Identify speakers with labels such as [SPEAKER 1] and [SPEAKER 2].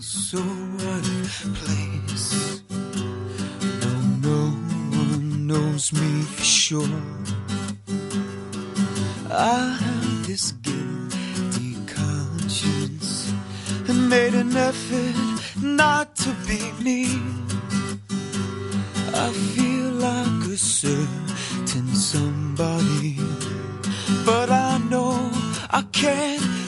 [SPEAKER 1] so out of place. No one knows me for sure. I have this guilty conscience and made an effort not to be me. I feel like a certain somebody, but I know I can't